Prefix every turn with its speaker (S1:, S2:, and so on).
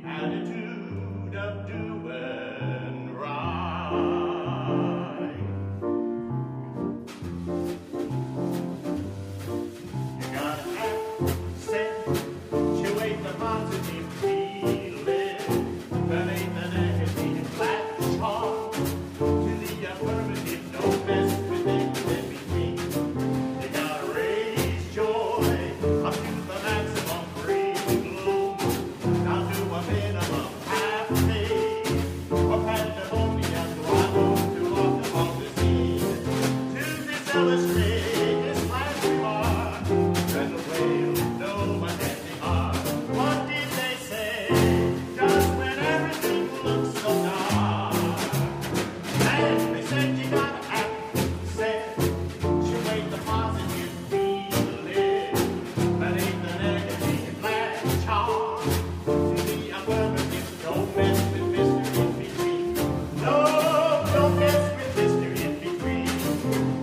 S1: attitude of doing right. You gotta accentuate the positive feeling, beneath the negative flat chart to the affirmative. Don't mess with things in between. You gotta raise joy up to the maximum, bring gloom down to a minimum. Half faith or pandemonium, do I move too often on the scene to this illustrate this last remark? And the whale know what ending are. What did they say? Just when everything looks so dark, and they said you got